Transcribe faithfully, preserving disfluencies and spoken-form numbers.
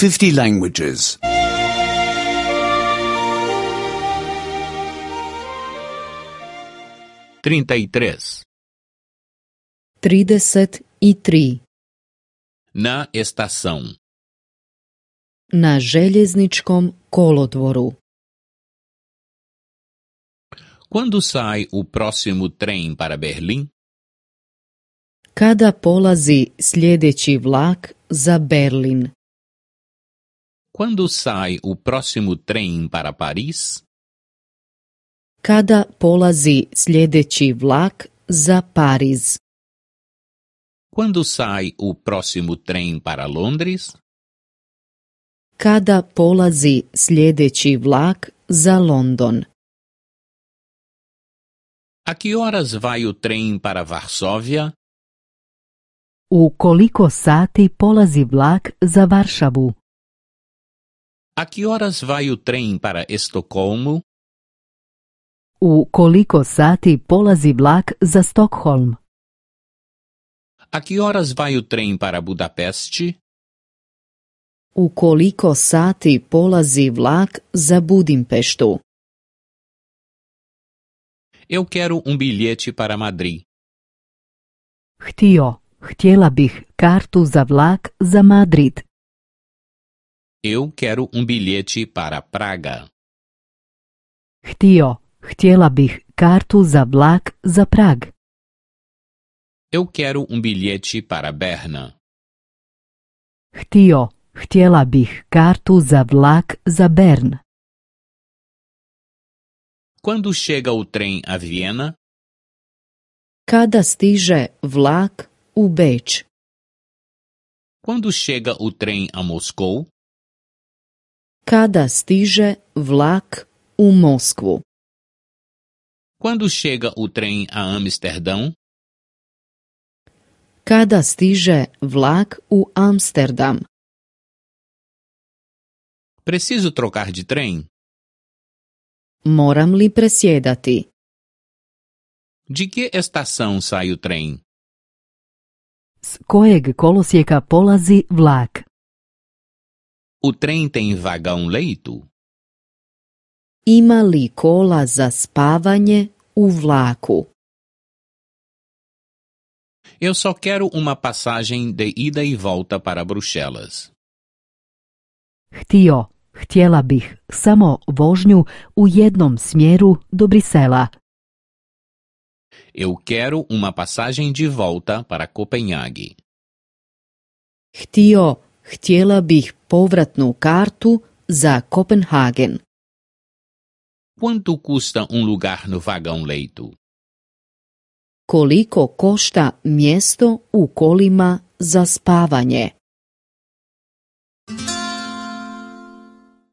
fifty languages. trinta e três. trideset i tri. Na estação. Na željezničkom kolodvoru. Quando sai o próximo trem para Berlim? Kada polazi sljedeći vlak za Berlin? Quando sai o próximo trem para Paris? Kada polazi sljedeći vlak za Pariz? Quando sai o próximo trem para Londres? Kada polazi sljedeći vlak za London? A que horas vai o trem para Varsóvia? U koliko sati polazi vlak za Varšavu? A que horas vai o trem para Estocolmo? U koliko sati polazi vlak za Stockholm? A que horas vai o trem para Budapeste? U koliko sati polazi vlak za Budimpeštu? Eu quero um bilhete para Madrid. Htio, htjela bih kartu za vlak za Madrid. Eu quero um bilhete para Praga. Htio, htjela bih kartu za vlak za Prag. Eu quero um bilhete para Berna. Htio, htjela bih kartu za vlak za Bern. Quando chega o trem a Viena? Kada stiže vlak u Beč? Quando chega o trem a Moscou? Kada stiže vlak u Moskvu? Quando chega o trem a Amsterdão? Kada stiže vlak u Amsterdam? Preciso trocar de trem? Moram li presjedati? De que estação sai o trem? S kojeg kolosijeka polazi vlak? O trem tem vagão-leito? Ima li kola za spavanje u vlaku? Eu só quero uma passagem de ida e volta para Bruxelas. Htio, htjela bih samo vožnju u jednom smjeru do Brisela. Eu quero uma passagem de volta para Copenhague. Htio, htjela bih povratnu kartu za Kopenhagen. Quanto custa um lugar no vagão-leito? Koliko košta mjesto u kolima za spavanje?